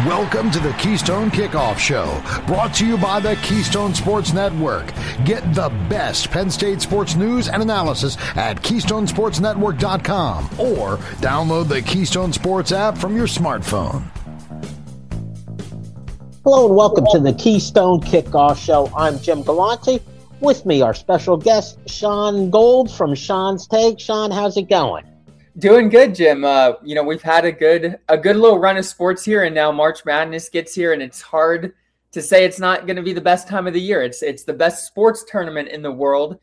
Welcome to the Keystone Kickoff Show, brought to you by the Keystone Sports Network. Get the best Penn State sports news and analysis at KeystonesportsNetwork.com or download the Keystone Sports app from your smartphone. Hello and welcome to the Keystone Kickoff Show. I'm Jim Galante. With me, our special guest, Sean Gold from Sean's Take. Sean, how's it going? Doing good, Jim. We've had a good little run of sports here, and now March Madness gets here, and it's hard to say it's not going to be the best time of the year. It's the best sports tournament in the world.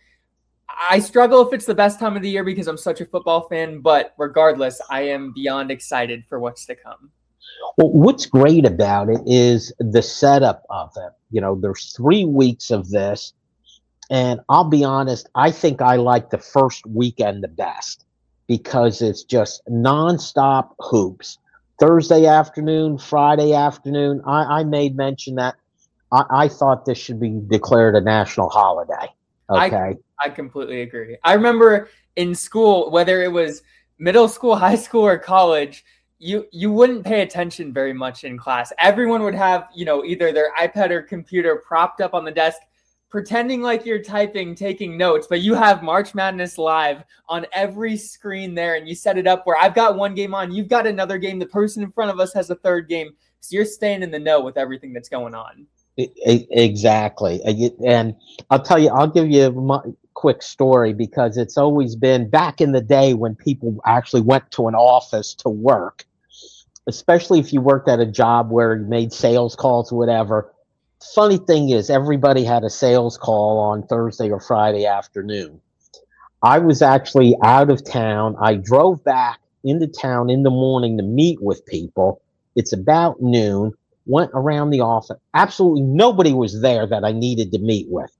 I struggle if it's the best time of the year because I'm such a football fan, but regardless, I am beyond excited for what's to come. Well, what's great about it is the setup of it. You know, there's 3 weeks of this, and I'll be honest, I think I like the first weekend the best, because it's just nonstop hoops. Thursday afternoon, Friday afternoon. I made mention that I thought this should be declared a national holiday. Okay. I completely agree. I remember in school, whether it was middle school, high school, or college, you wouldn't pay attention very much in class. Everyone would have, either their iPad or computer propped up on the desk, pretending like you're typing, taking notes, but you have March Madness live on every screen there, and you set it up where I've got one game on, you've got another game, the person in front of us has a third game, so you're staying in the know with everything that's going on. Exactly. And I'll give you a quick story, because it's always been back in the day when people actually went to an office to work, especially if you worked at a job where you made sales calls or whatever. Funny thing is, everybody had a sales call on Thursday or Friday afternoon. I was actually out of town. I drove back into town in the morning to meet with people. It's about noon. Went around the office. Absolutely nobody was there that I needed to meet with.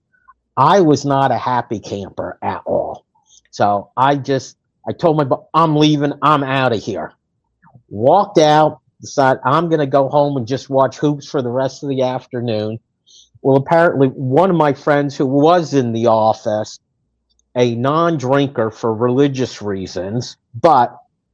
I was not a happy camper at all. So I told my boss, I'm leaving. I'm out of here. Walked out. Decided I'm going to go home and just watch hoops for the rest of the afternoon. Well, apparently one of my friends who was in the office, a non-drinker for religious reasons, but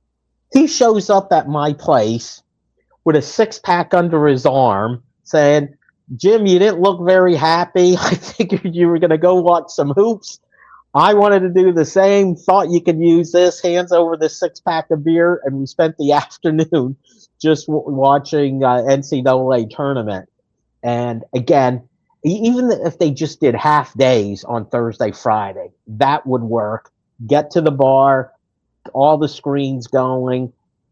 he shows up at my place with a 6-pack under his arm saying, Jim, you didn't look very happy. I figured you were going to go watch some hoops. I wanted to do the same, thought you could use this, hands over the 6-pack of beer, and we spent the afternoon just watching NCAA tournament. And again, even if they just did half days on Thursday, Friday, that would work. Get to the bar, all the screens going.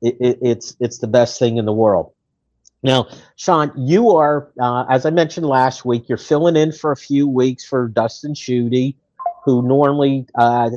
It's the best thing in the world. Now, Sean, you are, as I mentioned last week, you're filling in for a few weeks for Dustin Schutte, who normally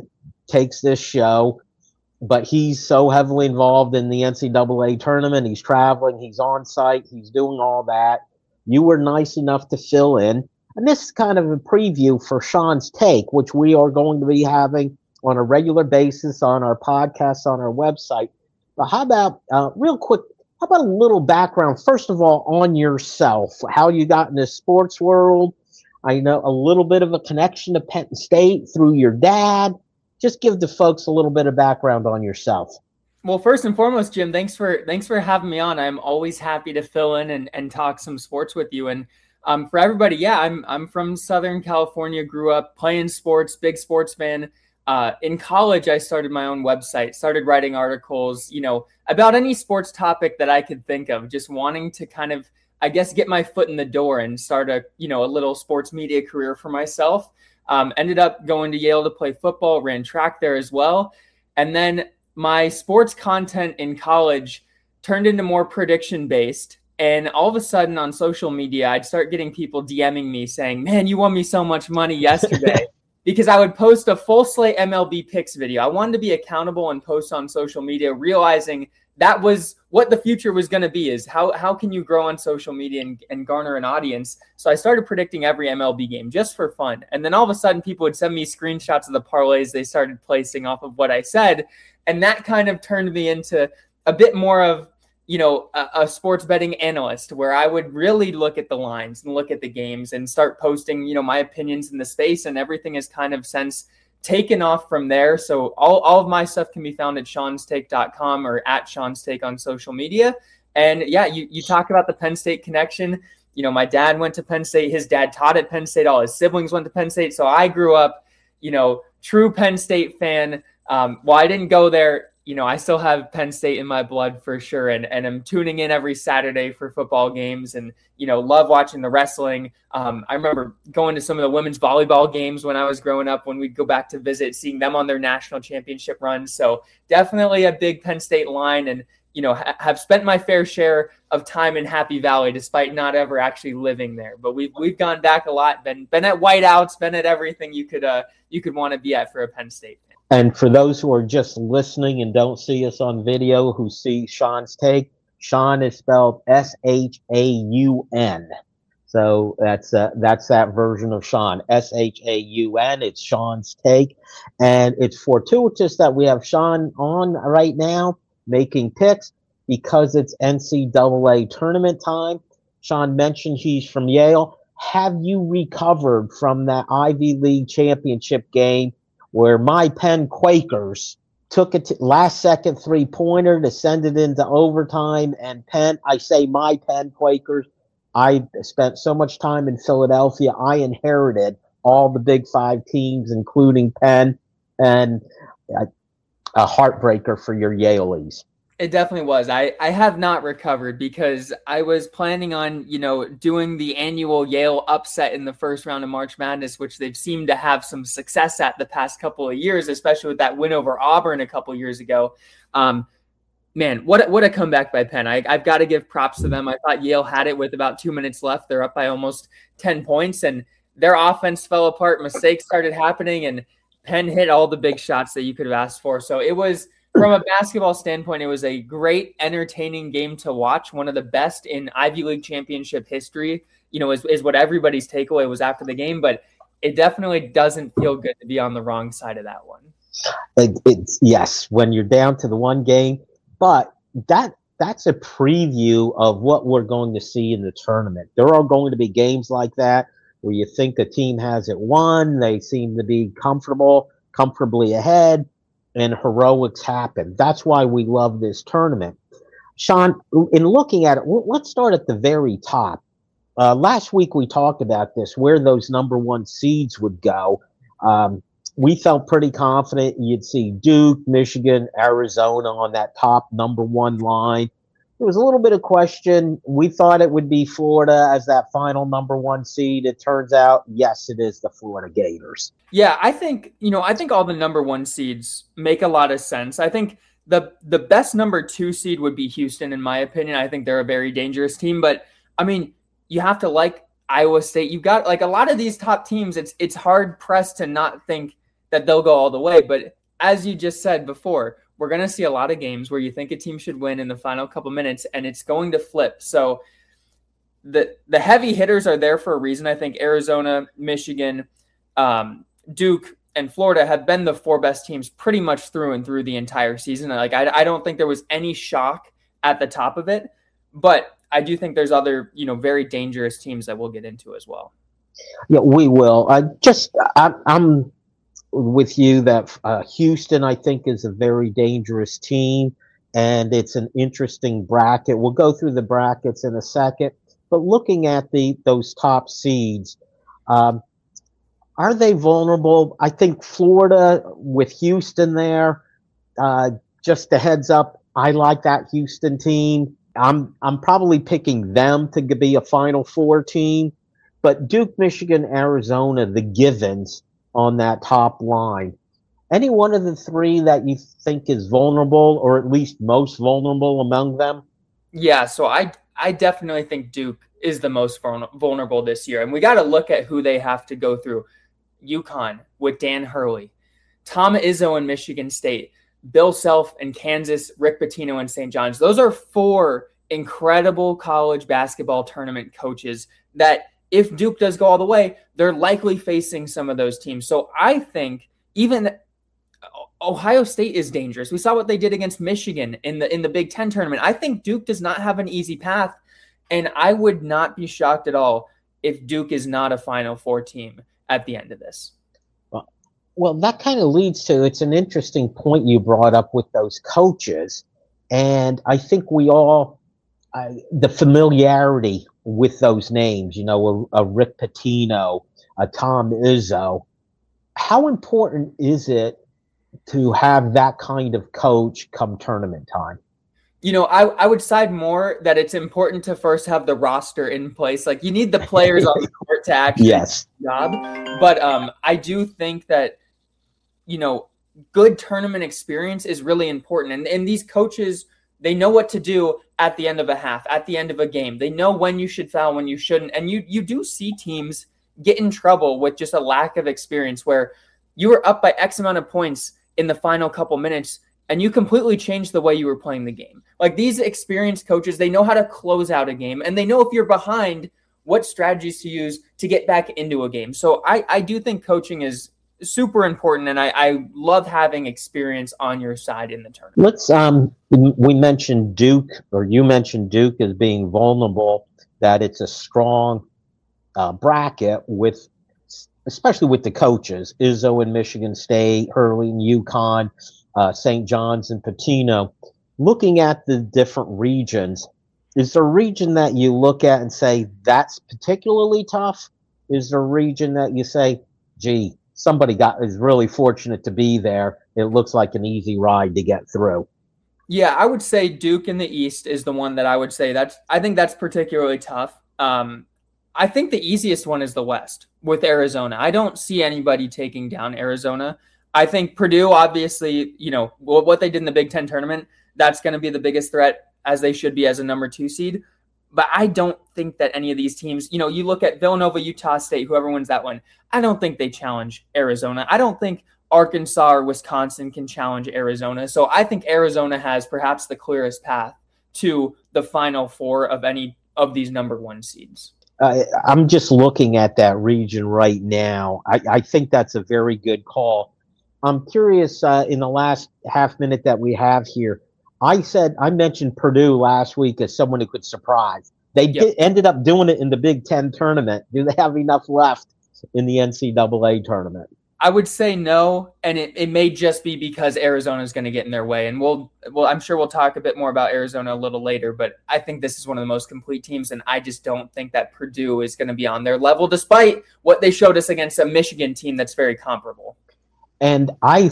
takes this show. But he's so heavily involved in the NCAA tournament. He's traveling. He's on site. He's doing all that. You were nice enough to fill in. And this is kind of a preview for Sean's Take, which we are going to be having on a regular basis on our podcast, on our website. But how about, real quick, how about a little background, first of all, on yourself, how you got in the sports world? I know a little bit of a connection to Penn State through your dad. Just give the folks a little bit of background on yourself. Well, first and foremost, Jim, thanks for having me on. I'm always happy to fill in and talk some sports with you. And for everybody, yeah, I'm from Southern California, grew up playing sports, big sports fan. In college, I started my own website, started writing articles, about any sports topic that I could think of, just wanting to kind of, I guess, get my foot in the door and start a little sports media career for myself. Ended up going to Yale to play football, ran track there as well. And then my sports content in college turned into more prediction-based. And all of a sudden on social media, I'd start getting people DMing me saying, man, you won me so much money yesterday. Because I would post a full slate MLB picks video. I wanted to be accountable and post on social media, realizing that was what the future was going to be, is how can you grow on social media and garner an audience? So I started predicting every MLB game just for fun. And then all of a sudden people would send me screenshots of the parlays they started placing off of what I said. And that kind of turned me into a bit more of, a sports betting analyst, where I would really look at the lines and look at the games and start posting, my opinions in the space, and everything has kind of since taken off from there. So all of my stuff can be found at Sean'sTake.com or at Sean's Take on social media. And yeah, you talk about the Penn State connection. You know, my dad went to Penn State. His dad taught at Penn State. All his siblings went to Penn State. So I grew up, you know, true Penn State fan. While I didn't go there, you know, I still have Penn State in my blood for sure. And I'm tuning in every Saturday for football games and, you know, love watching the wrestling. I remember going to some of the women's volleyball games when I was growing up, when we'd go back to visit, seeing them on their national championship runs. So definitely a big Penn State line, and, you know, have spent my fair share of time in Happy Valley, despite not ever actually living there. But we've gone back a lot, been at whiteouts, been at everything you could want to be at for a Penn State fan. And for those who are just listening and don't see us on video, who see Sean's take, Sean is spelled S-H-A-U-N. So that's that version of Sean, S-H-A-U-N. It's Sean's take. And it's fortuitous that we have Sean on right now making picks because it's NCAA tournament time. Sean mentioned he's from Yale. Have you recovered from that Ivy League championship game where my Penn Quakers took a last second 3-pointer to send it into overtime? And Penn, I say my Penn Quakers, I spent so much time in Philadelphia, I inherited all the Big Five teams, including Penn, and a heartbreaker for your Yaleys. It definitely was. I have not recovered because I was planning on, you know, doing the annual Yale upset in the first round of March Madness, which they've seemed to have some success at the past couple of years, especially with that win over Auburn a couple years ago. Man, what a comeback by Penn. I've got to give props to them. I thought Yale had it with about 2 minutes left. They're up by almost 10 points, and their offense fell apart. Mistakes started happening, and Penn hit all the big shots that you could have asked for. So it was, from a basketball standpoint, it was a great, entertaining game to watch. One of the best in Ivy League championship history, you know, is what everybody's takeaway was after the game. But it definitely doesn't feel good to be on the wrong side of that one. It's yes, when you're down to the one game. But that's a preview of what we're going to see in the tournament. There are going to be games like that where you think a team has it won. They seem to be comfortably ahead, and heroics happen. That's why we love this tournament. Sean, in looking at it, let's start at the very top. Last week we talked about this, where those number one seeds would go. We felt pretty confident you'd see Duke, Michigan, Arizona on that top number one line. There was a little bit of question. We thought it would be Florida as that final number one seed. It turns out, yes, it is the Florida Gators. Yeah, I think all the number one seeds make a lot of sense. I think the best number two seed would be Houston, in my opinion. I think they're a very dangerous team. But, I mean, you have to like Iowa State. You've got, like, a lot of these top teams, it's hard-pressed to not think that they'll go all the way. But as you just said before, we're going to see a lot of games where you think a team should win in the final couple minutes, and it's going to flip. So the heavy hitters are there for a reason. I think Arizona, Michigan, Duke, and Florida have been the four best teams pretty much through and through the entire season. Like, I don't think there was any shock at the top of it, but I do think there's other, you know, very dangerous teams that we'll get into as well. Yeah, we will. I'm with you that Houston, I think, is a very dangerous team, and it's an interesting bracket. We'll go through the brackets in a second, but looking at those top seeds, are they vulnerable? I think Florida with Houston there, just a heads up, I like that Houston team. I'm probably picking them to be a Final Four team, but Duke, Michigan, Arizona, the givens on that top line. Any one of the three that you think is vulnerable, or at least most vulnerable among them? Yeah, so I definitely think Duke is the most vulnerable this year. And we got to look at who they have to go through. UConn with Dan Hurley, Tom Izzo in Michigan State, Bill Self in Kansas, Rick Pitino in St. John's. Those are four incredible college basketball tournament coaches that, if Duke does go all the way, they're likely facing some of those teams. So I think even Ohio State is dangerous. We saw what they did against Michigan in the Big Ten tournament. I think Duke does not have an easy path, and I would not be shocked at all if Duke is not a Final Four team at the end of this. Well, that kind of leads to, it's an interesting point you brought up with those coaches, and I think we all the familiarity with those names, a Rick Pitino, a Tom Izzo. How important is it to have that kind of coach come tournament time? I would side more that it's important to first have the roster in place. Like, you need the players on the court to actually do the job. But I do think that, good tournament experience is really important. And these coaches, they know what to do at the end of a half, at the end of a game. They know when you should foul, when you shouldn't. And you do see teams get in trouble with just a lack of experience, where you were up by X amount of points in the final couple minutes and you completely changed the way you were playing the game. Like, these experienced coaches, they know how to close out a game, and they know if you're behind, what strategies to use to get back into a game. So I do think coaching is super important, and I love having experience on your side in the tournament. Let's we mentioned Duke, or you mentioned Duke as being vulnerable, that it's a strong bracket with, especially with the coaches, Izzo in Michigan State, Hurley in UConn, St. John's and Pitino. Looking at the different regions, is there a region that you look at and say that's particularly tough? Is there a region that you say, gee, somebody is really fortunate to be there, it looks like an easy ride to get through? Yeah, I would say Duke in the East is the one that I would say I think that's particularly tough. I think the easiest one is the West with Arizona. I don't see anybody taking down Arizona. I think Purdue, obviously, what they did in the Big Ten tournament, that's going to be the biggest threat, as they should be as a number 2 seed. But I don't think that any of these teams, you look at Villanova, Utah State, whoever wins that one, I don't think they challenge Arizona. I don't think Arkansas or Wisconsin can challenge Arizona. So I think Arizona has perhaps the clearest path to the Final Four of any of these number 1 seeds. I'm just looking at that region right now. I think that's a very good call. I'm curious, in the last half minute that we have here, I mentioned Purdue last week as someone who could surprise. They ended up doing it in the Big Ten tournament. Do they have enough left in the NCAA tournament? I would say no, and it may just be because Arizona is going to get in their way. And I'm sure we'll talk a bit more about Arizona a little later, but I think this is one of the most complete teams, and I just don't think that Purdue is going to be on their level, despite what they showed us against a Michigan team that's very comparable. And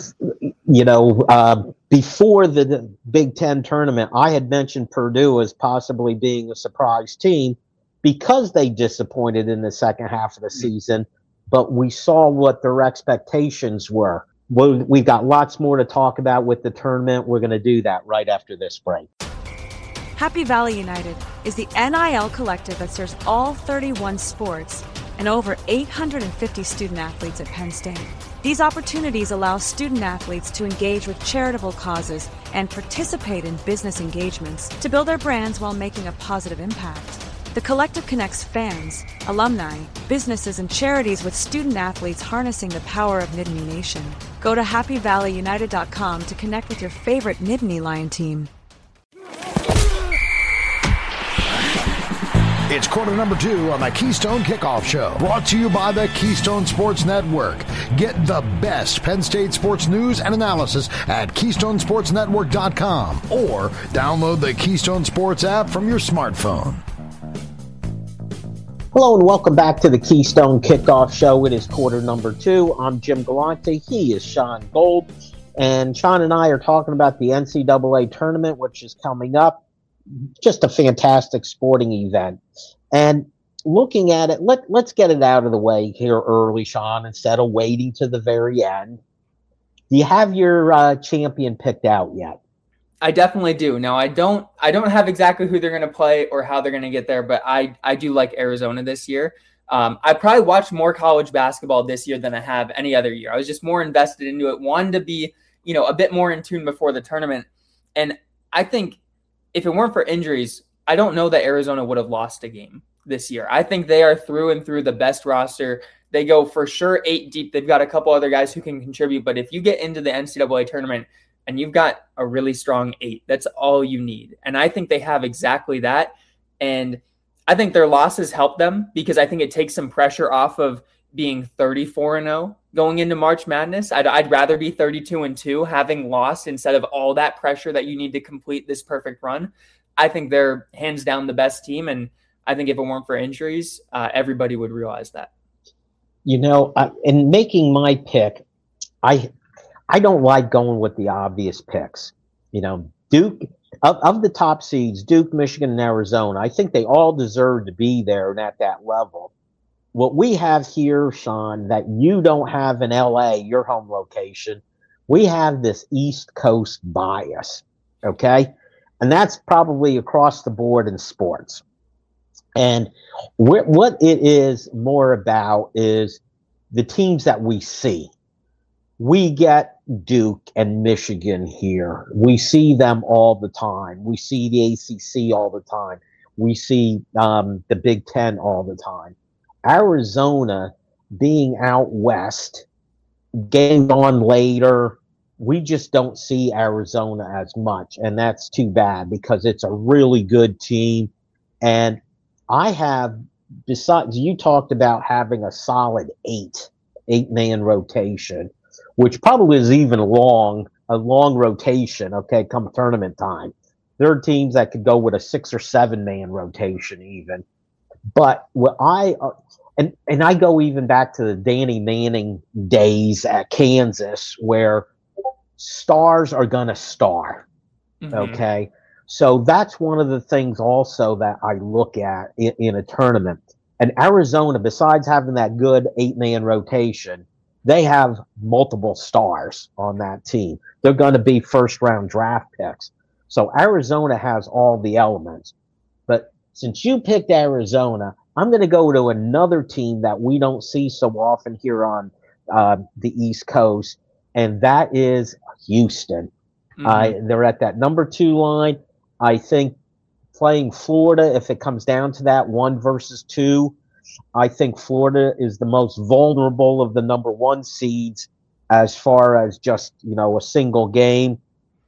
before the Big Ten tournament, I had mentioned Purdue as possibly being a surprise team because they disappointed in the second half of the season, but we saw what their expectations were. We've got lots more to talk about with the tournament. We're going to do that right after this break. Happy Valley United is the NIL collective that serves all 31 sports and over 850 student athletes at Penn State. These opportunities allow student athletes to engage with charitable causes and participate in business engagements to build their brands while making a positive impact. The collective connects fans, alumni, businesses, and charities with student athletes harnessing the power of Nittany Nation. Go to happyvalleyunited.com to connect with your favorite Nittany Lion team. It's quarter number 2 on the Keystone Kickoff Show, brought to you by the Keystone Sports Network. Get the best Penn State sports news and analysis at KeystoneSportsNetwork.com or download the Keystone Sports app from your smartphone. Hello and welcome back to the Keystone Kickoff Show. It is quarter number 2. I'm Jim Galante. He is Sean Gold. And Sean and I are talking about the NCAA tournament, which is coming up. Just a fantastic sporting event. And looking at it, let's get it out of the way here early, Sean, instead of waiting to the very end. Do you have your champion picked out yet? I definitely do. Now, I don't have exactly who they're going to play or how they're going to get there, but I do like Arizona this year. I probably watched more college basketball this year than I have any other year. I was just more invested into it, wanted to be, a bit more in tune before the tournament. And I think if it weren't for injuries, I don't know that Arizona would have lost a game this year. I think they are through and through the best roster. They go for sure 8 deep. They've got a couple other guys who can contribute, but if you get into the NCAA tournament and you've got a really strong 8, that's all you need. And I think they have exactly that. And I think their losses help them because I think it takes some pressure off of being 34-0 going into March Madness. I'd rather be 32-2 having lost instead of all that pressure that you need to complete this perfect run. I think they're hands down the best team. And I think if it weren't for injuries, everybody would realize that. In making my pick, I don't like going with the obvious picks. Duke, of the top seeds, Duke, Michigan, and Arizona, I think they all deserve to be there and at that level. What we have here, Sean, that you don't have in LA, your home location, we have this East Coast bias, okay? And that's probably across the board in sports. And what it is more about is the teams that we see. We get Duke and Michigan here. We see them all the time. We see the ACC all the time. We see the Big Ten all the time. Arizona being out west, getting on later, we just don't see Arizona as much. And that's too bad because it's a really good team. And I have, besides, you talked about having a solid eight-man rotation, which probably is even a long rotation, okay, come tournament time. There are teams that could go with a 6 or 7-man rotation even. But what I go even back to the Danny Manning days at Kansas where stars are going to star, okay? So that's one of the things also that I look at in a tournament. And Arizona, besides having that good 8-man rotation, they have multiple stars on that team. They're going to be first-round draft picks. So Arizona has all the elements. But since you picked Arizona, I'm going to go to another team that we don't see so often here on the East Coast, and that is Houston. They're at that number 2 line. I think playing Florida, if it comes down to that 1 versus 2, I think Florida is the most vulnerable of the number 1 seeds as far as just, a single game.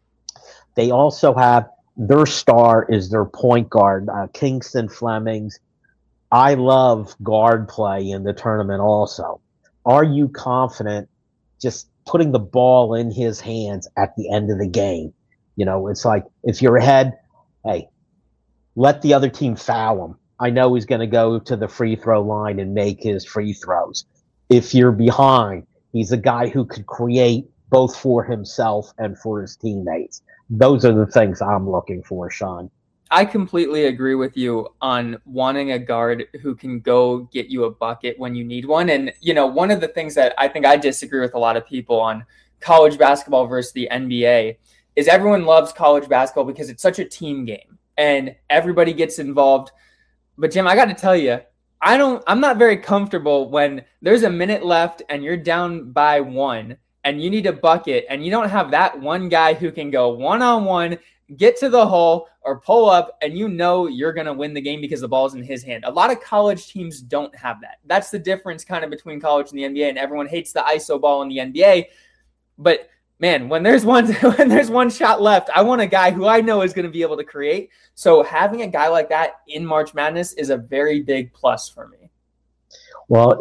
They also have their star is their point guard, Kingston Flemings. I love guard play in the tournament also. Are you confident just putting the ball in his hands at the end of the game? It's like if you're ahead, hey, let the other team foul him. I know he's going to go to the free throw line and make his free throws. If you're behind, he's a guy who could create both for himself and for his teammates. Those are the things I'm looking for, Sean. I completely agree with you on wanting a guard who can go get you a bucket when you need one. And, one of the things that I think I disagree with a lot of people on college basketball versus the NBA is everyone loves college basketball because it's such a team game and everybody gets involved. But Jim, I got to tell you, I'm not very comfortable when there's a minute left and you're down by 1 and you need a bucket and you don't have that one guy who can go one-on-one, get to the hole or pull up, and you're going to win the game because the ball's in his hand. A lot of college teams don't have that. That's the difference kind of between college and the NBA, and everyone hates the ISO ball in the NBA. But man, when there's one shot left, I want a guy who I know is going to be able to create. So having a guy like that in March Madness is a very big plus for me. Well,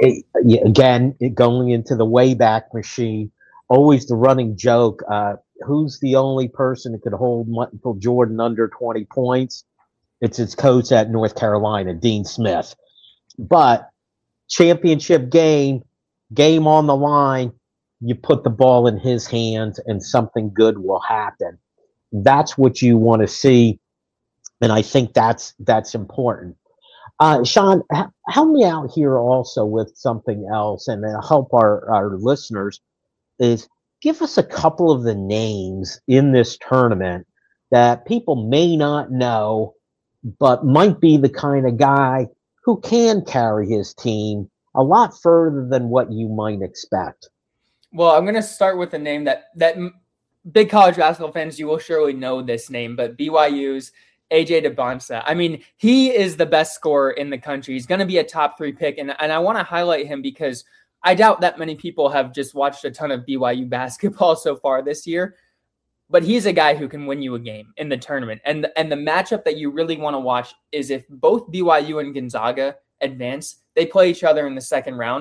going into the Wayback Machine, always the running joke, who's the only person that could hold Michael Jordan under 20 points? It's his coach at North Carolina, Dean Smith. But championship game on the line, you put the ball in his hands and something good will happen. That's what you want to see, and I think that's important. Sean, help me out here also with something else, and help our listeners, is give us a couple of the names in this tournament that people may not know, but might be the kind of guy who can carry his team a lot further than what you might expect. Well, I'm going to start with a name that big college basketball fans, you will surely know this name, but BYU's AJ Dembonsa. I mean, he is the best scorer in the country. He's going to be a top 3 pick, and I want to highlight him because I doubt that many people have just watched a ton of BYU basketball so far this year, but he's a guy who can win you a game in the tournament. And the matchup that you really want to watch is if both BYU and Gonzaga advance, they play each other in the second round.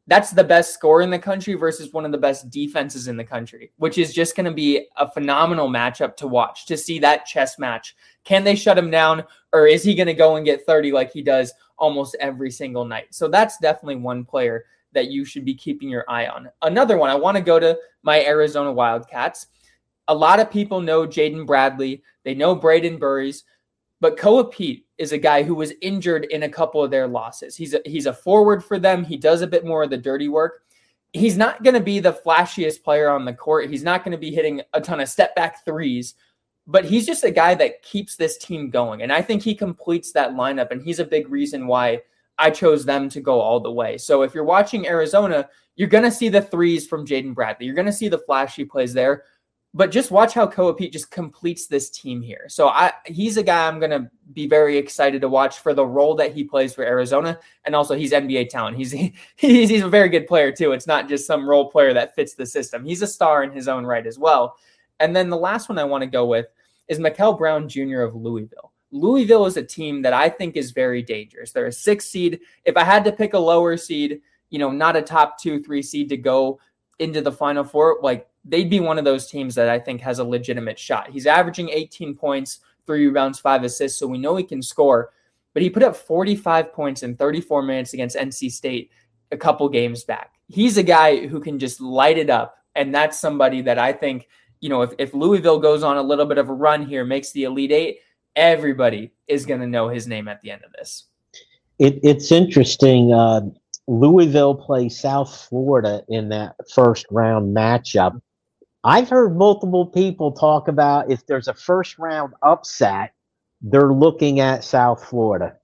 that's the best score in the country versus one of the best defenses in the country, which is just going to be a phenomenal matchup to watch, to see that chess match. Can they shut him down, or is he going to go and get 30 like he does almost every single night? So that's definitely one player that you should be keeping your eye on. Another one, I want to go to my Arizona Wildcats. A lot of people know Jaden Bradley. They know Braden Burries. But Koa Pete is a guy who was injured in a couple of their losses. He's a forward for them. He does a bit more of the dirty work. He's not going to be the flashiest player on the court. He's not going to be hitting a ton of step back threes, but he's just a guy that keeps this team going. And I think he completes that lineup, and he's a big reason why I chose them to go all the way. So if you're watching Arizona, you're going to see the threes from Jaden Bradley. You're going to see the flashy plays there. But just watch how Koa Pete just completes this team here. So he's a guy I'm going to be very excited to watch for the role that he plays for Arizona. And also he's NBA talent. He's a very good player too. It's not just some role player that fits the system. He's a star in his own right as well. And then the last one I want to go with is Mikel Brown Jr. of Louisville. Louisville is a team that I think is very dangerous. They're a 6th seed. If I had to pick a lower seed, not a top 2-3 seed to go into the Final Four, like, they'd be one of those teams that I think has a legitimate shot. He's averaging 18 points, 3 rebounds, 5 assists, so we know he can score. But he put up 45 points in 34 minutes against NC State a couple games back. He's a guy who can just light it up, and that's somebody that I think, if Louisville goes on a little bit of a run here, makes the Elite Eight, everybody is going to know his name at the end of this. It's interesting. Louisville plays South Florida in that first round matchup. I've heard multiple people talk about if there's a first round upset, they're looking at South Florida.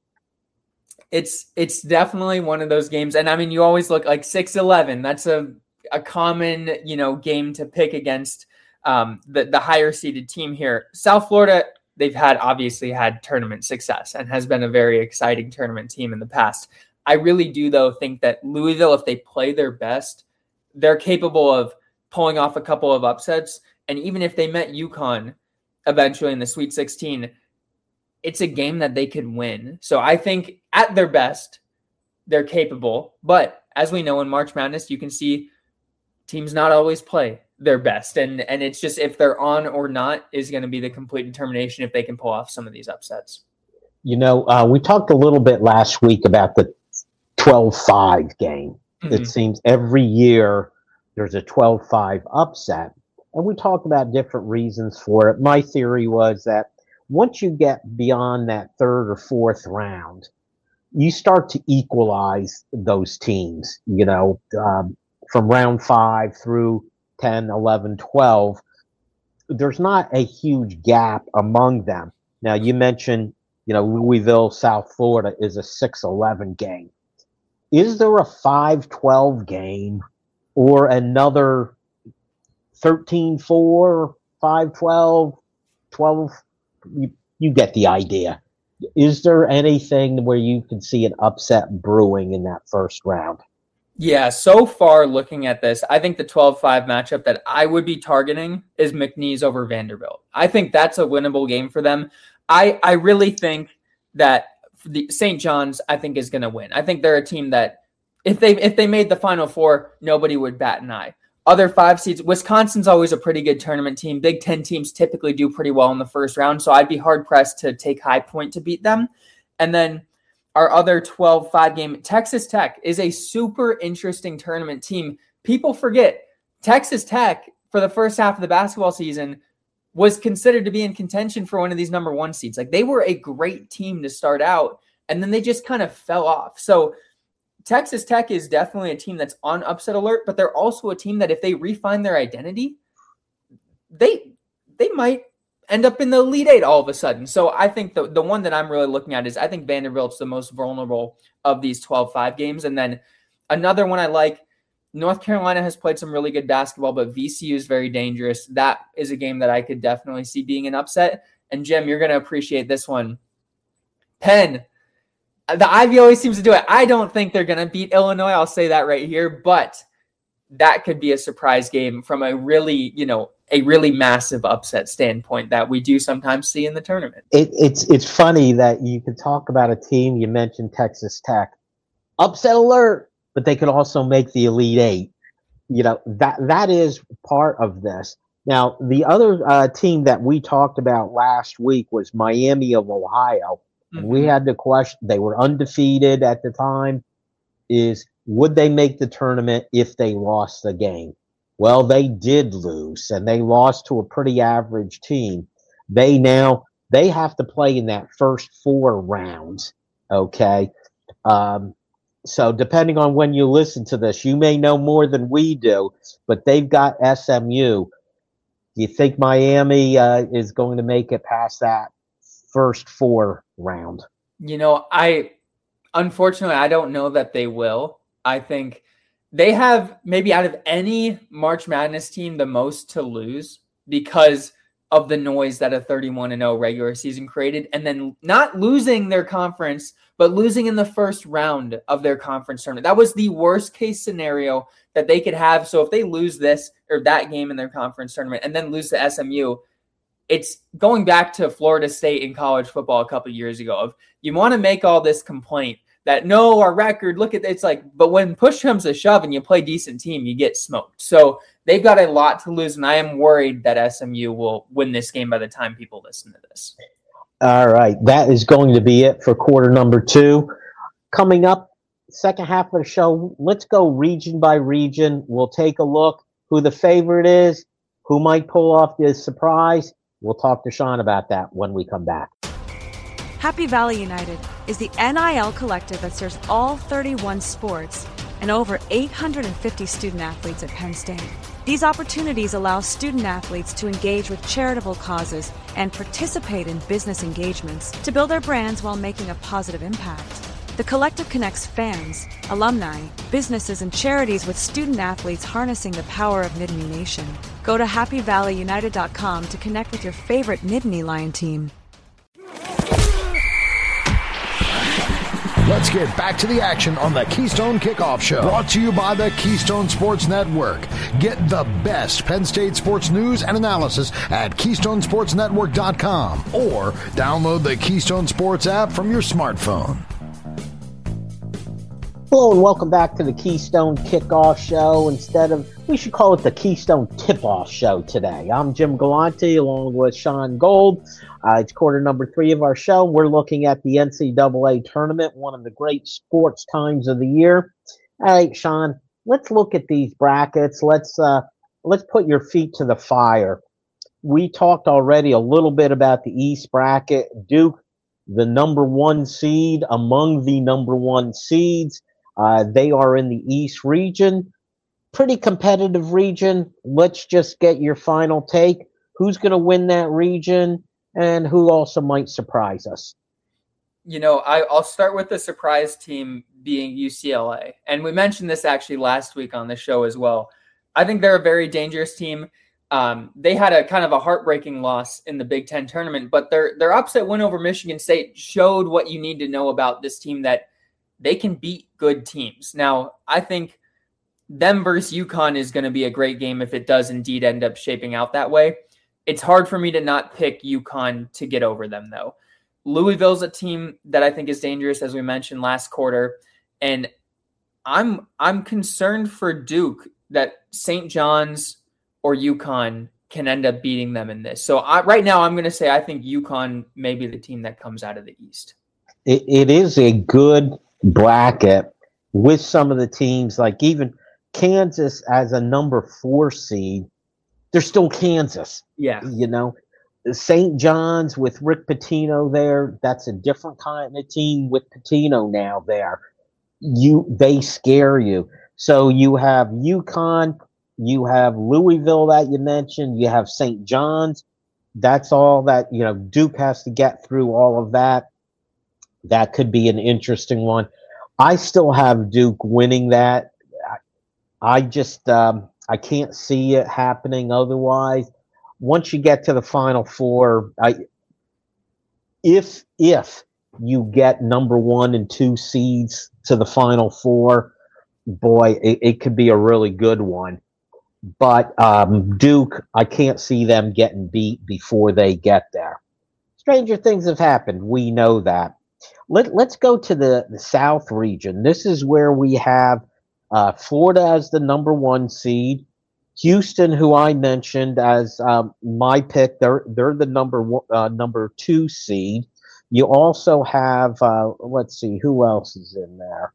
It's definitely one of those games. And I mean, you always look like 6-11. That's a common, game to pick against the higher seeded team here. South Florida, they've obviously had tournament success and has been a very exciting tournament team in the past. I really do, though, think that Louisville, if they play their best, they're capable of pulling off a couple of upsets. And even if they met UConn eventually in the Sweet 16, it's a game that they could win. So I think at their best, they're capable. But as we know in March Madness, you can see teams not always play their best. And it's just if they're on or not is going to be the complete determination if they can pull off some of these upsets. We talked a little bit last week about the 12-5 game. Mm-hmm. It seems every year there's a 12-5 upset, and we talked about different reasons for it. My theory was that once you get beyond that 3rd or 4th round, you start to equalize those teams, from round 5 through 10, 11, 12. There's not a huge gap among them. Now, you mentioned, Louisville, South Florida is a 6-11 game. Is there a 5-12 game or another 13-4, 5-12, 12? You get the idea. Is there anything where you can see an upset brewing in that first round? Yeah, so far looking at this, I think the 12-5 matchup that I would be targeting is McNeese over Vanderbilt. I think that's a winnable game for them. I really think that the St. John's, I think, is going to win. I think they're a team that if they made the Final Four, nobody would bat an eye. Other 5 seeds, Wisconsin's always a pretty good tournament team. Big Ten teams typically do pretty well in the first round, so I'd be hard-pressed to take High Point to beat them. And then our other 12-5 game, Texas Tech is a super interesting tournament team. People forget Texas Tech, for the first half of the basketball season, was considered to be in contention for one of these number 1 seeds. Like, they were a great team to start out, and then they just kind of fell off. So Texas Tech is definitely a team that's on upset alert, but they're also a team that if they refine their identity, they might end up in the Elite Eight all of a sudden. So I think the one that I'm really looking at is I think Vanderbilt's the most vulnerable of these 12-5 games. And then another one I like, North Carolina has played some really good basketball, but VCU is very dangerous. That is a game that I could definitely see being an upset. And Jim, you're going to appreciate this one. Penn. The Ivy always seems to do it. I don't think they're going to beat Illinois. I'll say that right here, but that could be a surprise game from a really massive upset standpoint that we do sometimes see in the tournament. It's funny that you could talk about a team. You mentioned Texas Tech, upset alert, but they could also make the Elite Eight. That is part of this. Now, the other team that we talked about last week was Miami of Ohio. And we had the question, they were undefeated at the time, is would they make the tournament if they lost the game? Well, they did lose, and they lost to a pretty average team. They have to play in that first 4 rounds, okay? So depending on when you listen to this, you may know more than we do, but they've got SMU. Do you think Miami is going to make it past that first 4 round? Unfortunately, I don't know that they will. I think they have maybe out of any March Madness team the most to lose because of the noise that a 31-0 regular season created, and then not losing their conference, but losing in the first round of their conference tournament. That was the worst case scenario that they could have. So if they lose this or that game in their conference tournament and then lose to SMU, it's going back to Florida State in college football a couple of years ago of you want to make all this complaint that no, our record, look at it's like, but when push comes to shove and you play decent team, you get smoked. So they've got a lot to lose, and I am worried that SMU will win this game by the time people listen to this. All right, that is going to be it for quarter number 2. Coming up, second half of the show, let's go region by region. We'll take a look who the favorite is, who might pull off this surprise. We'll talk to Sean about that when we come back. Happy Valley United is the NIL collective that serves all 31 sports and over 850 student athletes at Penn State. These opportunities allow student athletes to engage with charitable causes and participate in business engagements to build their brands while making a positive impact. The collective connects fans, alumni, businesses, and charities with student athletes harnessing the power of Nittany Nation. Go to happyvalleyunited.com to connect with your favorite Nittany Lion team. Let's get back to the action on the Keystone Kickoff Show. Brought to you by the Keystone Sports Network. Get the best Penn State sports news and analysis at KeystonesportsNetwork.com or download the Keystone Sports app from your smartphone. Hello and welcome back to the Keystone Kickoff Show. We should call it the Keystone Tip-Off Show today. I'm Jim Galante along with Sean Gold. It's quarter number 3 of our show. We're looking at the NCAA tournament, one of the great sports times of the year. All right, Sean, let's look at these brackets. Let's put your feet to the fire. We talked already a little bit about the East bracket. Duke, the number 1 seed among the number 1 seeds. They are in the East region. Pretty competitive region. Let's just get your final take. Who's going to win that region and who also might surprise us? I'll start with the surprise team being UCLA. And we mentioned this actually last week on the show as well. I think they're a very dangerous team. They had a kind of a heartbreaking loss in the Big Ten tournament, but their upset win over Michigan State showed what you need to know about this team, that they can beat good teams. Now, I think them versus UConn is going to be a great game if it does indeed end up shaping out that way. It's hard for me to not pick UConn to get over them, though. Louisville's a team that I think is dangerous, as we mentioned last quarter, and I'm concerned for Duke that St. John's or UConn can end up beating them in this. So right now I'm going to say I think UConn may be the team that comes out of the East. It is a good bracket with some of the teams, like even Kansas as a number 4 seed. They're still Kansas. Yeah. St. John's with Rick Pitino there, that's a different kind of team with Pitino now there. They scare you. So you have UConn, you have Louisville that you mentioned, you have St. John's. That's all that, Duke has to get through all of that. That could be an interesting one. I still have Duke winning that. I just I can't see it happening otherwise. Once you get to the Final Four, if you get number 1 and 2 seeds to the Final Four, boy, it could be a really good one. But Duke, I can't see them getting beat before they get there. Stranger things have happened. We know that. Let's go to the South region. This is where we have Florida as the number 1 seed. Houston, who I mentioned as my pick, they're the number 2 seed. You also have let's see, who else is in there?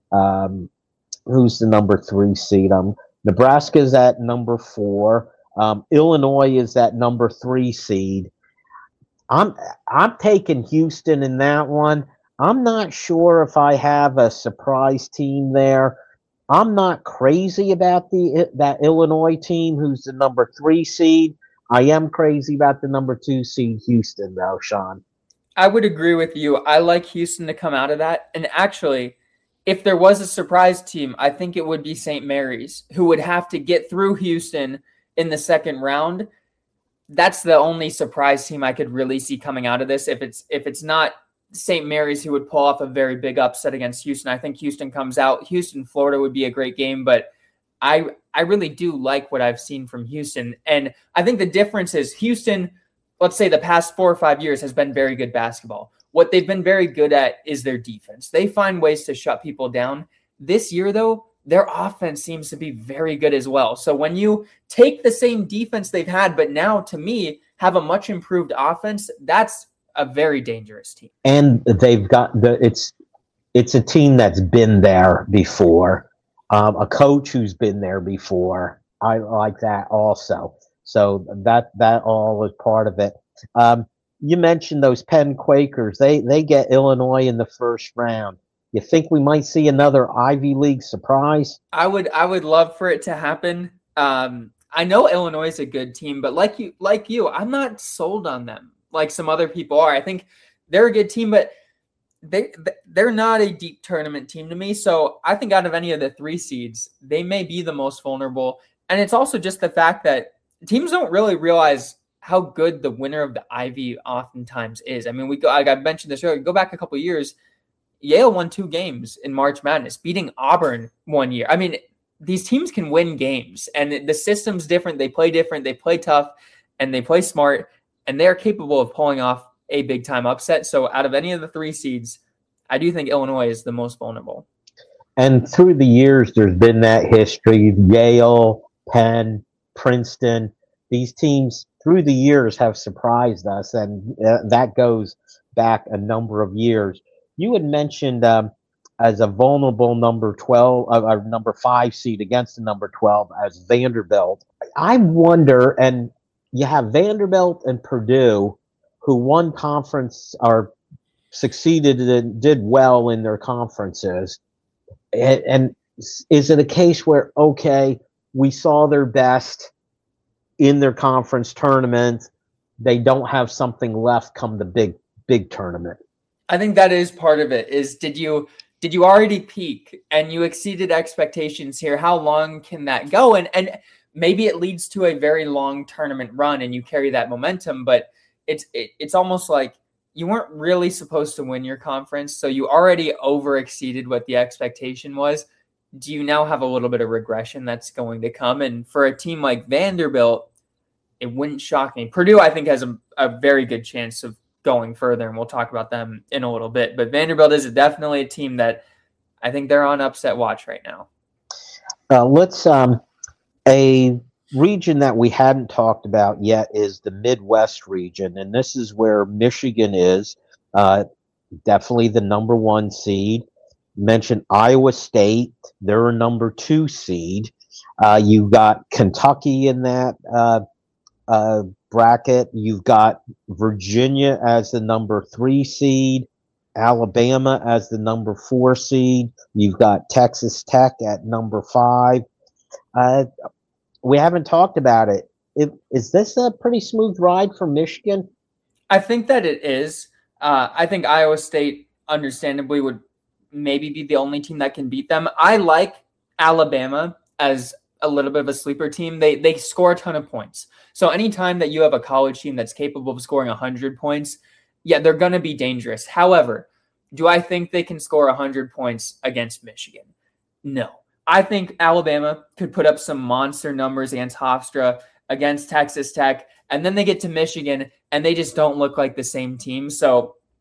Who's the number 3 seed? Nebraska is at number 4. Illinois is at number 3 seed. I'm taking Houston in that one. I'm not sure if I have a surprise team there. I'm not crazy about that Illinois team, who's the number 3 seed. I am crazy about the number 2 seed Houston, though, Sean. I would agree with you. I like Houston to come out of that. And actually, if there was a surprise team, I think it would be St. Mary's, who would have to get through Houston in the second round. That's the only surprise team I could really see coming out of this. If it's not St. Mary's, who would pull off a very big upset against Houston, I think Houston comes out. Houston, Florida would be a great game, but I really do like what I've seen from Houston. And I think the difference is Houston, let's say the past 4 or 5 years, has been very good basketball. What they've been very good at is their defense. They find ways to shut people down. This year, though, their offense seems to be very good as well. So when you take the same defense they've had, but now, to me, have a much improved offense, that's a very dangerous team. And they've got it's a team that's been there before, a coach who's been there before. I like that also. So that all is part of it. You mentioned those Penn Quakers. They get Illinois in the first round. You think we might see another Ivy League surprise? I would love for it to happen. I know Illinois is a good team, but like you, I'm not sold on them like some other people are. I think they're a good team, but they're not a deep tournament team to me. So I think out of any of the 3 seeds, they may be the most vulnerable. And it's also just the fact that teams don't really realize how good the winner of the Ivy oftentimes is. I mean, like I mentioned this earlier, go back a couple of years, Yale won 2 games in March Madness, beating Auburn 1 year. I mean, these teams can win games, and the system's different. They play different. They play tough, and they play smart, and they're capable of pulling off a big-time upset. So out of any of the 3 seeds, I do think Illinois is the most vulnerable. And through the years, there's been that history. Yale, Penn, Princeton, these teams through the years have surprised us, and that goes back a number of years. You had mentioned as a vulnerable number 12, number 5 seed against the number 12 as Vanderbilt. I wonder, and you have Vanderbilt and Purdue, who won conference or succeeded and did well in their conferences. And is it a case where, okay, we saw their best in their conference tournament, they don't have something left come the big tournament? I think that is part of it. Is did you already peak and you exceeded expectations here? How long can that go? And maybe it leads to a very long tournament run and you carry that momentum, but it's almost like you weren't really supposed to win your conference, so you already over exceeded what the expectation was. Do you now have a little bit of regression that's going to come? And for a team like Vanderbilt, it wouldn't shock me. Purdue, I think, has a very good chance of going further, and we'll talk about them in a little bit. But Vanderbilt is definitely a team that I think they're on upset watch right now. Let's a region that we hadn't talked about yet is the Midwest region, and this is where Michigan is, definitely the number 1 seed. Mentioned Iowa State, they're a number 2 seed. You've got Kentucky in that bracket. You've got Virginia as the number 3 seed, Alabama as the number 4 seed. You've got Texas Tech at number 5. We haven't talked about it. Is this a pretty smooth ride for Michigan? I think that it is. I think Iowa State, understandably, would maybe be the only team that can beat them. I like Alabama as a little bit of a sleeper team. They score a ton of points. So anytime that you have a college team that's capable of scoring 100 points, yeah, they're going to be dangerous. However, do I think they can score 100 points against Michigan? No. I think Alabama could put up some monster numbers against Hofstra, against Texas Tech, and then they get to Michigan, and they just don't look like the same team. So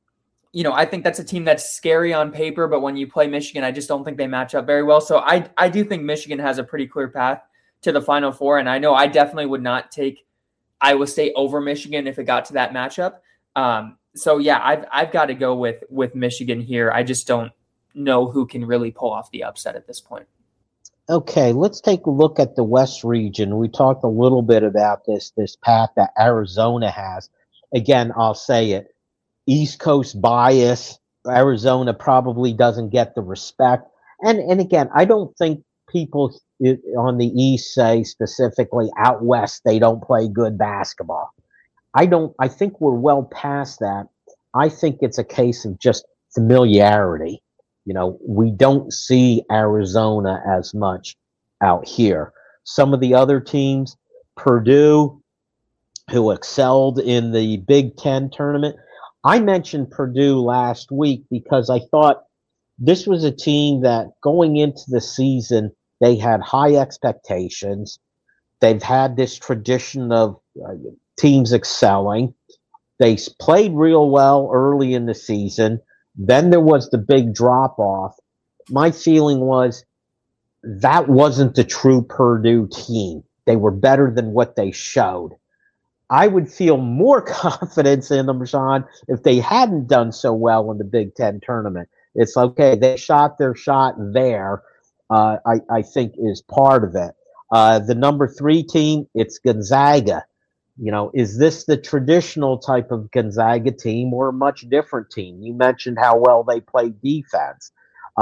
I think that's a team that's scary on paper, but when you play Michigan, I just don't think they match up very well. So I do think Michigan has a pretty clear path to the Final Four, and I know I definitely would not take Iowa State over Michigan if it got to that matchup. So yeah, I've got to go with Michigan here. I just don't know who can really pull off the upset at this point. Okay, let's take a look at the West region. We talked a little bit about this path that Arizona has. Again, I'll say it. East Coast bias. Arizona probably doesn't get the respect. And again, I don't think people on the East say specifically out West they don't play good basketball. I think we're well past that. I think it's a case of just familiarity. We don't see Arizona as much out here. Some of the other teams, Purdue, who excelled in the Big Ten tournament. I mentioned Purdue last week because I thought this was a team that going into the season, they had high expectations. They've had this tradition of teams excelling. They played real well early in the season. Then there was the big drop-off. My feeling was that wasn't the true Purdue team. They were better than what they showed. I would feel more confidence in them, Sean, if they hadn't done so well in the Big Ten tournament. It's okay. They shot their shot there, I think is part of it. The number 3 team, it's Gonzaga. Is this the traditional type of Gonzaga team or a much different team? You mentioned how well they play defense.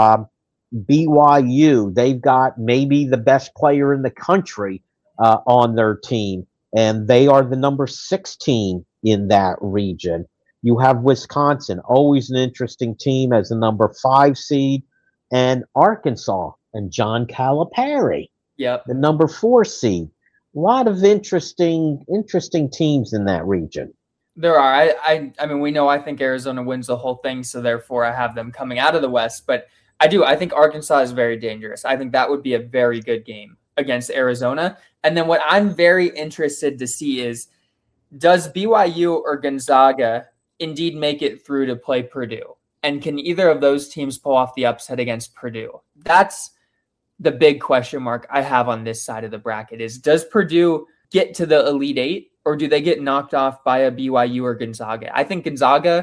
BYU, they've got maybe the best player in the country on their team, and they are the number 6 team in that region. You have Wisconsin, always an interesting team as a number 5 seed, and Arkansas and John Calipari, the number 4 seed. A lot of interesting teams in that region. There are. I mean, we know I think Arizona wins the whole thing, so therefore I have them coming out of the West. But I think Arkansas is very dangerous. I think that would be a very good game against Arizona. And then what I'm very interested to see is, does BYU or Gonzaga indeed make it through to play Purdue? And can either of those teams pull off the upset against Purdue? That's the big question mark I have on this side of the bracket is, does Purdue get to the Elite Eight or do they get knocked off by a BYU or Gonzaga? I think Gonzaga,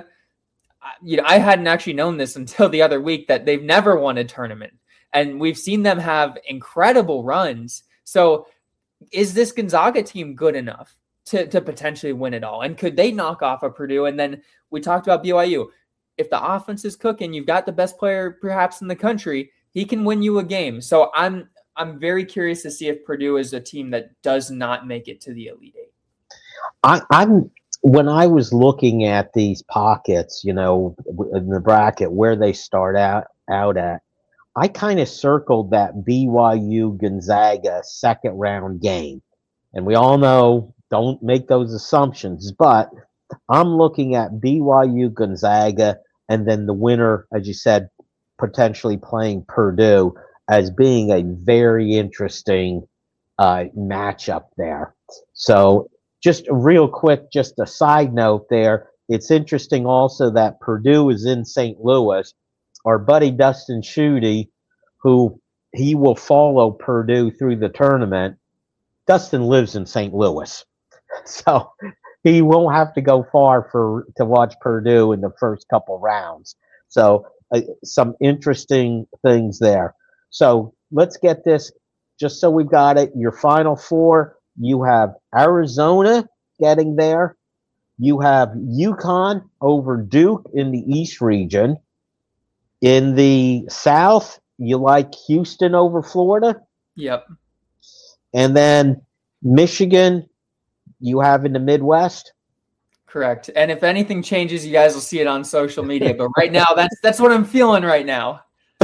I hadn't actually known this until the other week that they've never won a tournament, and we've seen them have incredible runs. So is this Gonzaga team good enough to potentially win it all? And could they knock off a Purdue? And then we talked about BYU. If the offense is cooking, you've got the best player perhaps in the country, he can win you a game. So I'm very curious to see if Purdue is a team that does not make it to the Elite Eight. When I was looking at these pockets, in the bracket where they start out at, I kind of circled that BYU Gonzaga second round game. And we all know, don't make those assumptions, but I'm looking at BYU Gonzaga and then the winner, as you said, potentially playing Purdue as being a very interesting matchup there. So just real quick, just a side note there. It's interesting also that Purdue is in St. Louis. Our buddy Dustin Schutte, who he will follow Purdue through the tournament. Dustin lives in St. Louis. So he won't have to go far to watch Purdue in the first couple rounds. So some interesting things there. So let's get this, just so we've got it. Your Final Four, you have Arizona getting there. You have UConn over Duke in the East region. In the South, you like Houston over Florida? Yep. And then Michigan, you have in the Midwest? Correct. And if anything changes, you guys will see it on social media. But right now, that's what I'm feeling right now.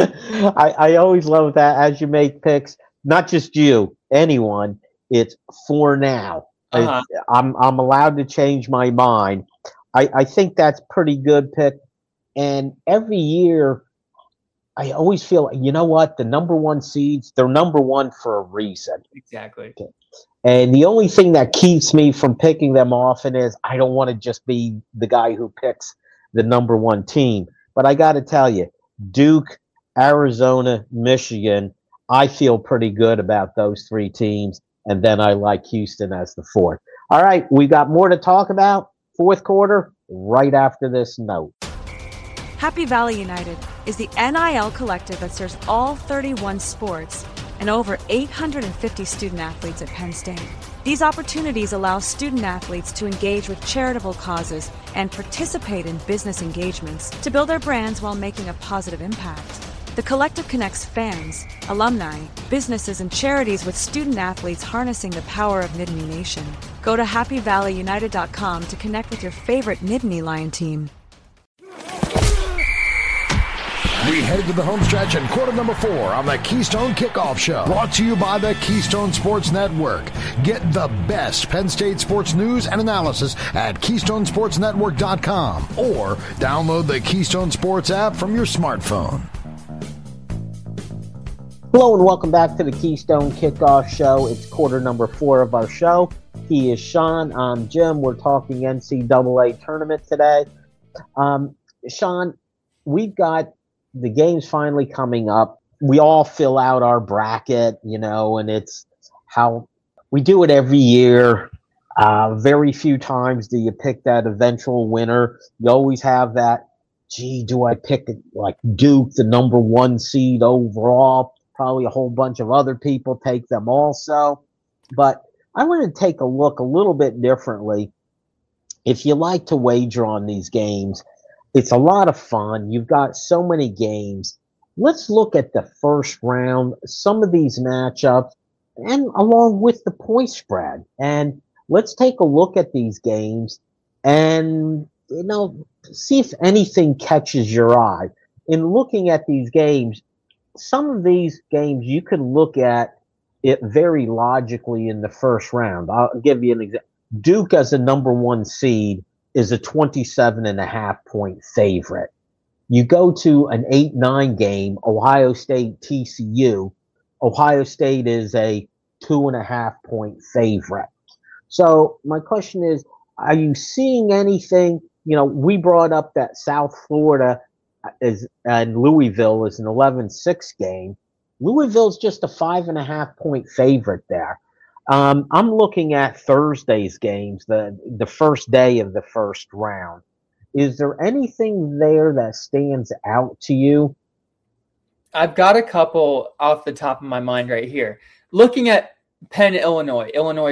I always love that as you make picks, not just you, anyone. It's for now. Uh-huh. I'm allowed to change my mind. I think that's pretty good pick. And every year, I always feel, you know what? The number 1 seeds, they're number 1 for a reason. Exactly. Okay. And the only thing that keeps me from picking them often is I don't want to just be the guy who picks the number one team. But I got to tell you, Duke, Arizona, Michigan, I feel pretty good about those three teams. And then I like Houston as the fourth. All right, we got more to talk about. Fourth quarter, right after this note. Happy Valley United is the NIL collective that serves all 31 sports and over 850 student athletes at Penn State. These opportunities allow student athletes to engage with charitable causes and participate in business engagements to build their brands while making a positive impact. The collective connects fans, alumni, businesses, and charities with student athletes harnessing the power of Nittany Nation. Go to happyvalleyunited.com to connect with your favorite Nittany Lion team. We head to the home stretch in quarter number 4 on the Keystone Kickoff Show. Brought to you by the Keystone Sports Network. Get the best Penn State sports news and analysis at KeystonesportsNetwork.com or download the Keystone Sports app from your smartphone. Hello and welcome back to the Keystone Kickoff Show. It's quarter number 4 of our show. He is Sean. I'm Jim. We're talking NCAA tournament today. Sean, we've got the games finally coming up. We all fill out our bracket, and it's how we do it every year. Very few times do you pick that eventual winner. You always have that, do I pick like Duke, the number 1 seed overall? Probably a whole bunch of other people take them also. But I want to take a look a little bit differently. If you like to wager on these games, it's a lot of fun. You've got so many games. Let's look at the first round, some of these matchups, and along with the point spread. And let's take a look at these games and, see if anything catches your eye. In looking at these games, some of these games you could look at it very logically in the first round. I'll give you an example. Duke as a number 1 seed is a 27.5-point favorite. You go to an 8-9 game, Ohio State TCU. Ohio State is a 2.5-point favorite. So my question is, are you seeing anything? We brought up that South Florida and Louisville is an 11-6 game. Louisville's just a 5.5-point favorite there. I'm looking at Thursday's games, the first day of the first round. Is there anything there that stands out to you? I've got a couple off the top of my mind right here. Looking at Penn, Illinois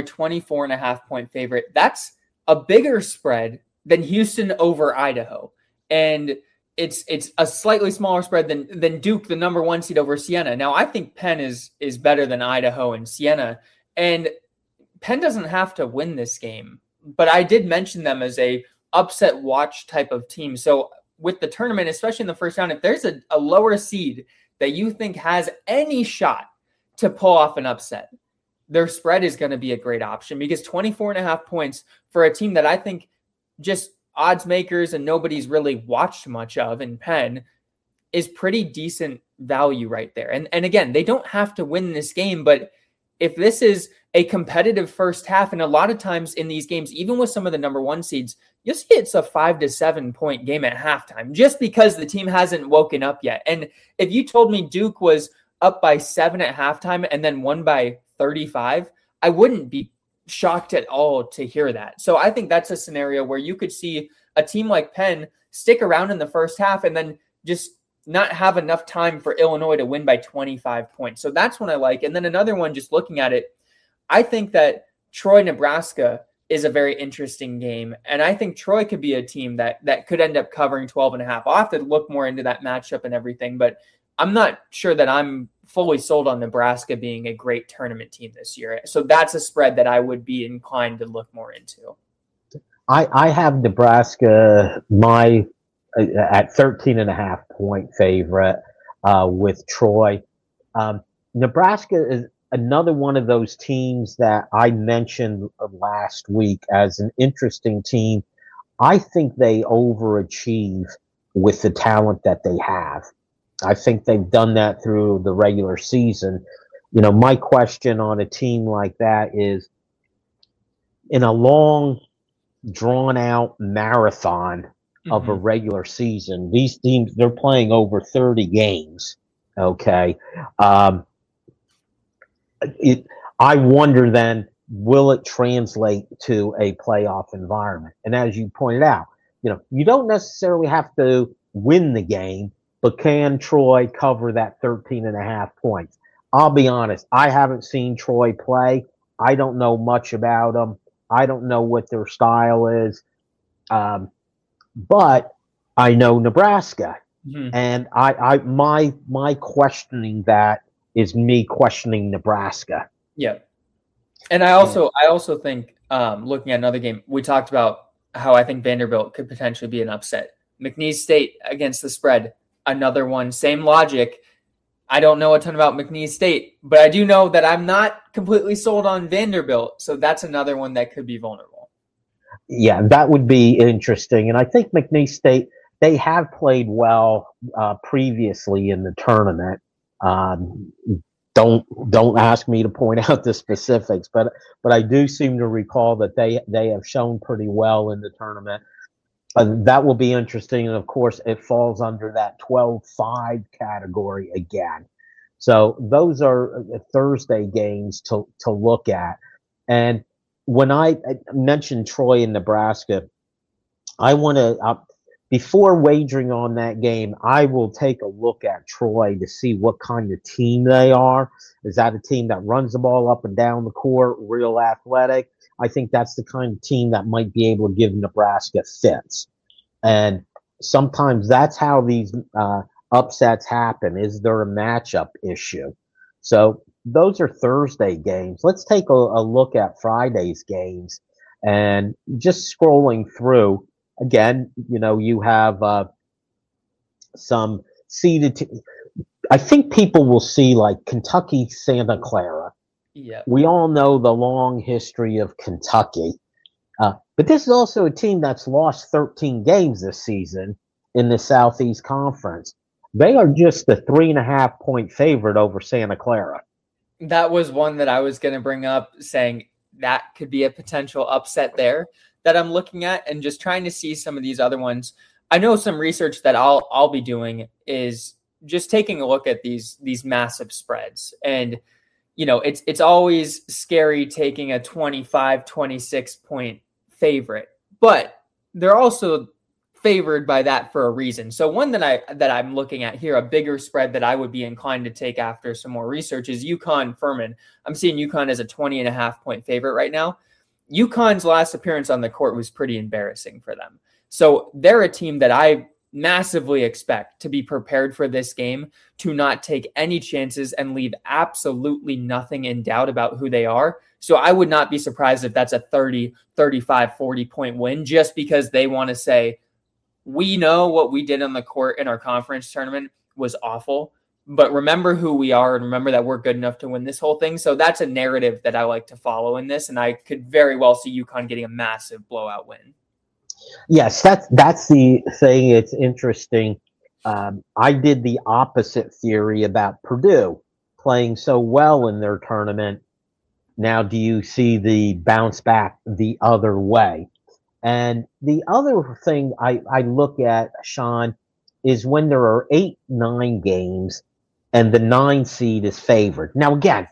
24.5-point favorite. That's a bigger spread than Houston over Idaho. And it's a slightly smaller spread than Duke, the number 1 seed over Siena. Now, I think Penn is better than Idaho and Siena. And Penn doesn't have to win this game, but I did mention them as a upset watch type of team. So with the tournament, especially in the first round, if there's a lower seed that you think has any shot to pull off an upset, their spread is going to be a great option, because 24.5 points for a team that I think just odds makers and nobody's really watched much of in Penn is pretty decent value right there. And again, they don't have to win this game, but if this is a competitive first half, and a lot of times in these games, even with some of the number 1 seeds, you'll see it's a 5 to 7 point game at halftime, just because the team hasn't woken up yet. And if you told me Duke was up by 7 at halftime and then won by 35, I wouldn't be shocked at all to hear that. So I think that's a scenario where you could see a team like Penn stick around in the first half and then just not have enough time for Illinois to win by 25 points. So that's one I like. And then another one, just looking at it, I think that Troy, Nebraska is a very interesting game. And I think Troy could be a team that could end up covering 12.5. I'll have to look more into that matchup and everything, but I'm not sure that I'm fully sold on Nebraska being a great tournament team this year. So that's a spread that I would be inclined to look more into. I have Nebraska at 13.5-point favorite with Troy. Nebraska is another one of those teams that I mentioned last week as an interesting team. I think they overachieve with the talent that they have. I think they've done that through the regular season. My question on a team like that is, in a long, drawn-out marathon, of a regular season. These teams, they're playing over 30 games. Okay. I wonder then, will it translate to a playoff environment? And as you pointed out, you don't necessarily have to win the game, but can Troy cover that 13.5 points? I'll be honest, I haven't seen Troy play. I don't know much about them. I don't know what their style is. But I know Nebraska. And my questioning that is me questioning Nebraska. Yeah. And I also think, looking at another game, we talked about how I think Vanderbilt could potentially be an upset. McNeese State against the spread, another one, same logic. I don't know a ton about McNeese State, but I do know that I'm not completely sold on Vanderbilt. So that's another one that could be vulnerable. Yeah, that would be interesting. And I think McNeese State, they have played well previously in the tournament. Don't ask me to point out the specifics, but I do seem to recall that they have shown pretty well in the tournament. That will be interesting, and of course, it falls under that 12-5 category again. So those are Thursday games to look at. And when I mentioned Troy and Nebraska, I want to before wagering on that game, I will take a look at Troy to see what kind of team they are. Is that a team that runs the ball up and down the court, real athletic? I think that's the kind of team that might be able to give Nebraska fits. And sometimes that's how these upsets happen. Is there a matchup issue? So those are Thursday games. Let's take a look at Friday's games. And just scrolling through, again, you have some seeded I think people will see like Kentucky, Santa Clara. Yeah. We all know the long history of Kentucky. But this is also a team that's lost 13 games this season in the Southeast Conference. They are just the 3.5-point favorite over Santa Clara. That was one that I was going to bring up, saying that could be a potential upset there that I'm looking at, and just trying to see some of these other ones. I know some research that I'll be doing is just taking a look at these massive spreads. And, it's always scary taking a 25, 26 point favorite, but they're also favored by that for a reason. So one that I'm looking at here, a bigger spread that I would be inclined to take after some more research, is UConn Furman. I'm seeing UConn as a 20.5 point favorite right now. UConn's last appearance on the court was pretty embarrassing for them. So they're a team that I massively expect to be prepared for this game, to not take any chances and leave absolutely nothing in doubt about who they are. So I would not be surprised if that's a 30, 35, 40 point win, just because they want to say, we know what we did on the court in our conference tournament was awful, but remember who we are and remember that we're good enough to win this whole thing. So that's a narrative that I like to follow in this. And I could very well see UConn getting a massive blowout win. Yes, that's the thing. It's interesting. I did the opposite theory about Purdue playing so well in their tournament. Now, do you see the bounce back the other way? And the other thing I look at, Sean, is when there are 8-9 games and the 9 seed is favored. Now, again,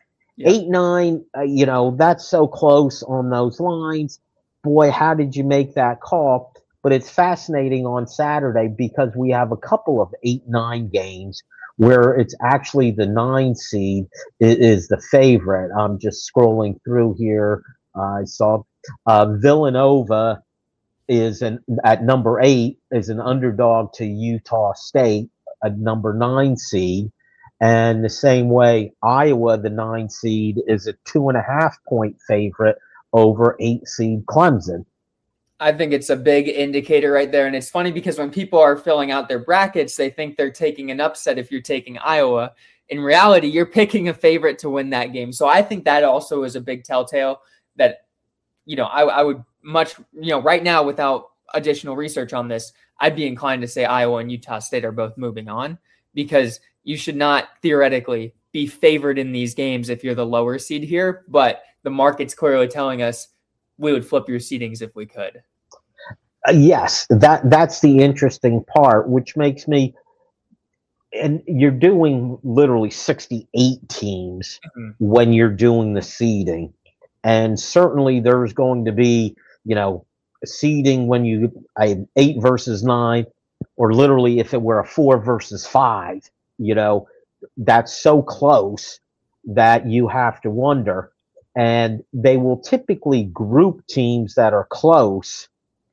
8-9, that's so close on those lines. Boy, how did you make that call? But it's fascinating on Saturday because we have a couple of 8-9 games where it's actually the 9 seed is the favorite. I'm just scrolling through here. I saw Villanova is at number 8 is an underdog to Utah State, a number 9 seed. And the same way, Iowa, the 9 seed, is a 2.5 point favorite over 8 seed Clemson. I think it's a big indicator right there. And it's funny because when people are filling out their brackets, they think they're taking an upset if you're taking Iowa. In reality, you're picking a favorite to win that game. So I think that also is a big telltale that, I would much, right now without additional research on this, I'd be inclined to say Iowa and Utah State are both moving on, because you should not theoretically be favored in these games if you're the lower seed here. But the market's clearly telling us we would flip your seedings if we could. Yes, that's the interesting part, which makes me. And you're doing literally 68 teams when you're doing the seeding, and certainly there's going to be, seeding when you 8 versus 9, or literally if it were a 4 versus 5, that's so close that you have to wonder. And they will typically group teams that are close,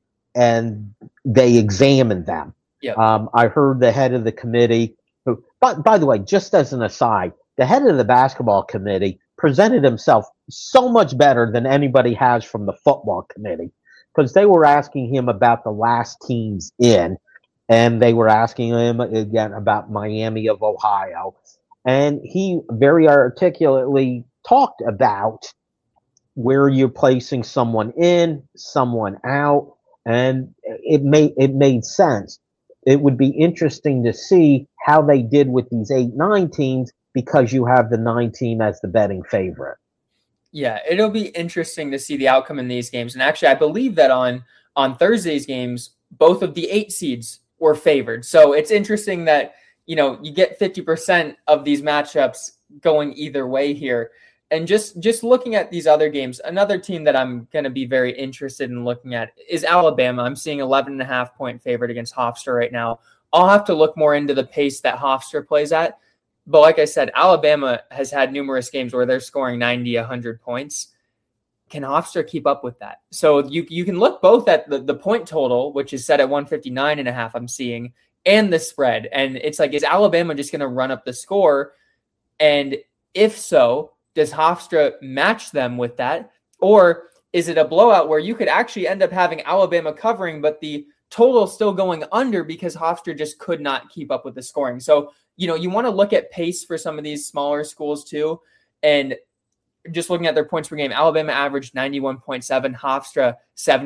and they examine them. Yep. I heard the head of the committee. By the way, just as an aside, the head of the basketball committee presented himself so much better than anybody has from the football committee, because they were asking him about the last teams in, and they were asking him again about Miami of Ohio. And he very articulately talked about where you're placing someone in, someone out, and it made sense. It would be interesting to see how they did with these 8-9 teams, because you have the 9 team as the betting favorite. Yeah, it'll be interesting to see the outcome in these games. And actually, I believe that on Thursday's games, both of the 8 seeds were favored. So it's interesting that, you get 50% of these matchups going either way here. And just looking at these other games, another team that I'm going to be very interested in looking at is Alabama. I'm seeing 11.5 point favorite against Hofstra right now. I'll have to look more into the pace that Hofstra plays at. But like I said, Alabama has had numerous games where they're scoring 90, 100 points. Can Hofstra keep up with that? So you can look both at the point total, which is set at 159.5, I'm seeing, and the spread. And it's like, is Alabama just going to run up the score? And if so, does Hofstra match them with that? Or is it a blowout where you could actually end up having Alabama covering, but the total still going under because Hofstra just could not keep up with the scoring? So, you want to look at pace for some of these smaller schools too. And just looking at their points per game, Alabama averaged 91.7, Hofstra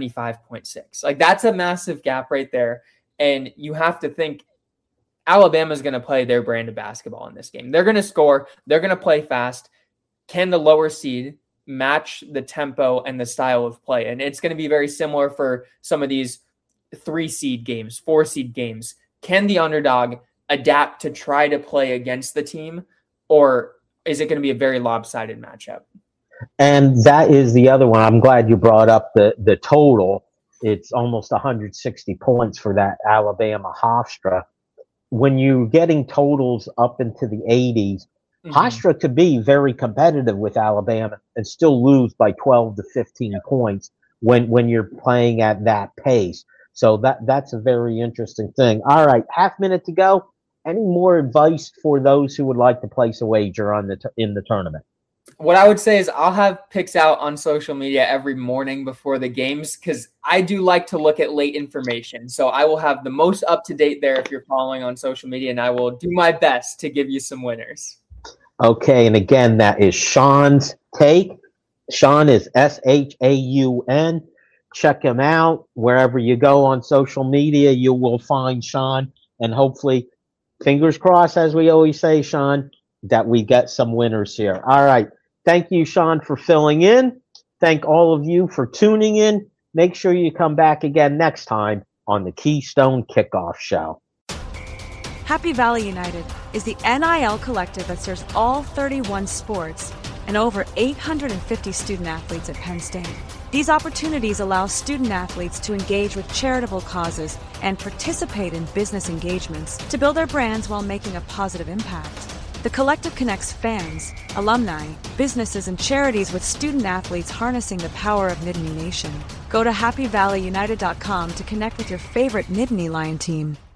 75.6. Like, that's a massive gap right there. And you have to think Alabama's going to play their brand of basketball in this game. They're going to score. They're going to play fast. Can the lower seed match the tempo and the style of play? And it's going to be very similar for some of these 3 seed games, 4 seed games. Can the underdog adapt to try to play against the team, or is it going to be a very lopsided matchup? And that is the other one. I'm glad you brought up the total. It's almost 160 points for that Alabama Hofstra. When you're getting totals up into the 80s, Hofstra could be very competitive with Alabama and still lose by 12 to 15 points when you're playing at that pace. So that's a very interesting thing. All right, half minute to go. Any more advice for those who would like to place a wager in the tournament? What I would say is I'll have picks out on social media every morning before the games, because I do like to look at late information. So I will have the most up-to-date there if you're following on social media, and I will do my best to give you some winners. Okay, and again, that is Sean's take. Sean is Shaun. Check him out. Wherever you go on social media, you will find Sean. And hopefully, fingers crossed, as we always say, Sean, that we get some winners here. All right. Thank you, Sean, for filling in. Thank all of you for tuning in. Make sure you come back again next time on the Keystone Kickoff Show. Happy Valley United is the NIL collective that serves all 31 sports and over 850 student athletes at Penn State. These opportunities allow student athletes to engage with charitable causes and participate in business engagements to build their brands while making a positive impact. The collective connects fans, alumni, businesses, and charities with student athletes harnessing the power of Nittany Nation. Go to happyvalleyunited.com to connect with your favorite Nittany Lion team.